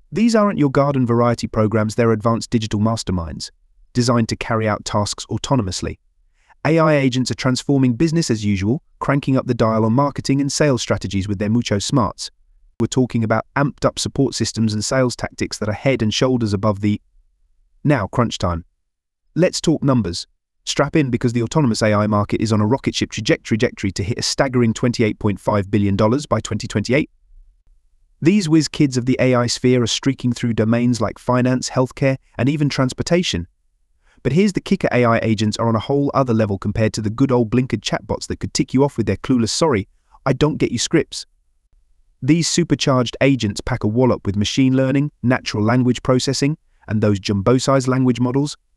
These aren't your garden variety programs, they're advanced digital masterminds, designed to carry out tasks autonomously. AI agents are transforming business as usual, cranking up the dial on marketing and sales strategies with their Mucho Smarts. We're talking about amped-up support systems and sales tactics that are head and shoulders above the... Now, crunch time. Let's talk numbers. Strap in, because the autonomous AI market is on a rocket ship trajectory to hit a staggering $28.5 billion by 2028. These whiz kids of the AI sphere are streaking through domains like finance, healthcare, and even transportation. But here's the kicker: AI agents are on a whole other level compared to the good old blinkered chatbots that could tick you off with their clueless "sorry, I don't get you" scripts. These supercharged agents pack a wallop with machine learning, natural language processing, and those jumbo-sized language models,